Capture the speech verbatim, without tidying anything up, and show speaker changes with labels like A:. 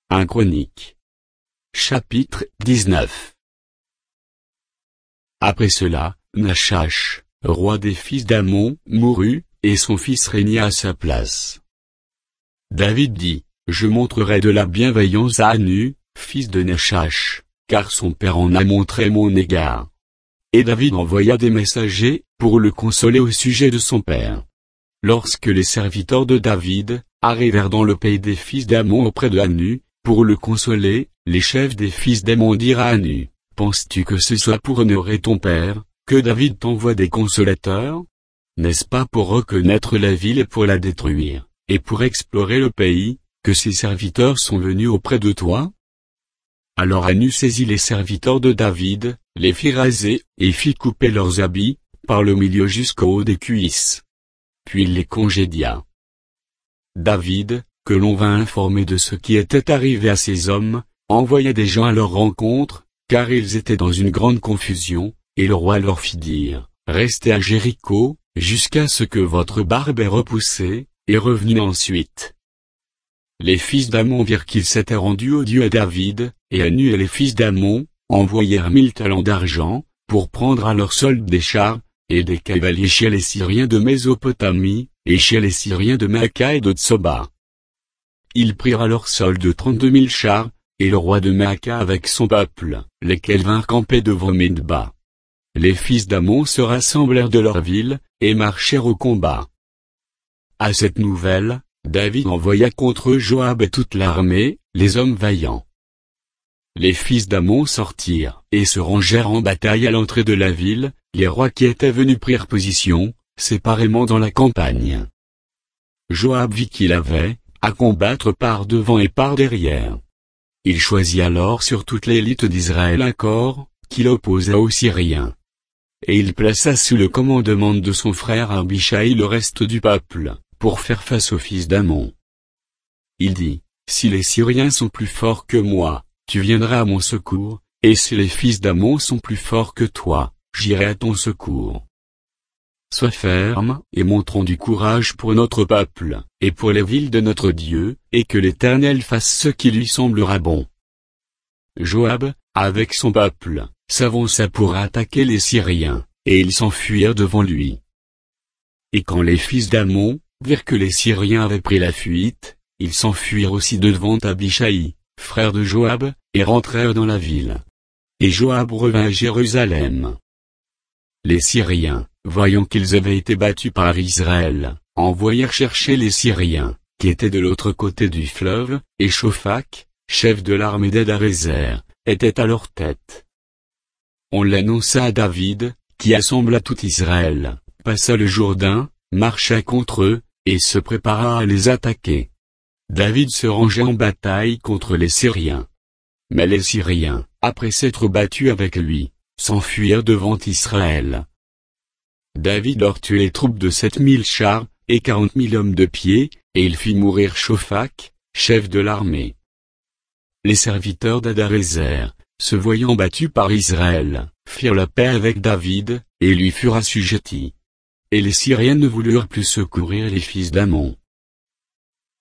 A: un Chronique. Chapitre dix-neuf. Après cela, Nachash, roi des fils d'Ammon, mourut, et son fils régna à sa place. David dit, je montrerai de la bienveillance à Hanu, fils de Nachash, car son père en a montré mon égard. Et David envoya des messagers, pour le consoler au sujet de son père. Lorsque les serviteurs de David arrivèrent dans le pays des fils d'Ammon auprès de Hanu, pour le consoler, les chefs des fils d'Ammon dirent à Hanu, penses-tu que ce soit pour honorer ton père, que David t'envoie des consolateurs? N'est-ce pas pour reconnaître la ville et pour la détruire, et pour explorer le pays, que ses serviteurs sont venus auprès de toi? Alors Hanu saisit les serviteurs de David, les fit raser, et fit couper leurs habits, par le milieu jusqu'au haut des cuisses. Puis il les congédia. David, que l'on vint informer de ce qui était arrivé à ces hommes, envoya des gens à leur rencontre, car ils étaient dans une grande confusion, et le roi leur fit dire, restez à Jéricho, jusqu'à ce que votre barbe ait repoussé, et revenez ensuite. Les fils d'Ammon virent qu'ils s'étaient rendus au Dieu à David, et Hanu et les fils d'Ammon envoyèrent mille talents d'argent, pour prendre à leur solde des chars, et des cavaliers chez les Syriens de Mésopotamie, et chez les Syriens de Maaka et de Tsoba. Ils prirent à leur solde trente-deux mille chars, et le roi de Maaka avec son peuple, lesquels vinrent camper devant Midba. Les fils d'Ammon se rassemblèrent de leur ville, et marchèrent au combat. À cette nouvelle, David envoya contre eux Joab et toute l'armée, les hommes vaillants. Les fils d'Ammon sortirent, et se rangèrent en bataille à l'entrée de la ville, les rois qui étaient venus prirent position, séparément dans la campagne. Joab vit qu'il avait, à combattre par devant et par derrière. Il choisit alors sur toute l'élite d'Israël un corps, qu'il opposa aux Syriens. Et il plaça sous le commandement de son frère Abishai le reste du peuple, pour faire face aux fils d'Ammon. Il dit, si les Syriens sont plus forts que moi, tu viendras à mon secours, et si les fils d'Ammon sont plus forts que toi, j'irai à ton secours. Sois ferme, et montrons du courage pour notre peuple, et pour les villes de notre Dieu, et que l'Éternel fasse ce qui lui semblera bon. Joab, avec son peuple, s'avança pour attaquer les Syriens, et ils s'enfuirent devant lui. Et quand les fils d'Ammon virent que les Syriens avaient pris la fuite, ils s'enfuirent aussi devant Abishai, frère de Joab, et rentrèrent dans la ville. Et Joab revint à Jérusalem. Les Syriens, voyant qu'ils avaient été battus par Israël, envoyèrent chercher les Syriens, qui étaient de l'autre côté du fleuve, et Shophak, chef de l'armée d'Hadarézer, était à leur tête. On l'annonça à David, qui assembla tout Israël, passa le Jourdain, marcha contre eux, et se prépara à les attaquer. David se rangea en bataille contre les Syriens. Mais les Syriens, après s'être battus avec lui, s'enfuirent devant Israël. David leur tut les troupes de sept mille chars, et quarante mille hommes de pied, et il fit mourir Shophak, chef de l'armée. Les serviteurs d'Hadarézer, se voyant battus par Israël, firent la paix avec David, et lui furent assujettis. Et les Syriens ne voulurent plus secourir les fils d'Ammon.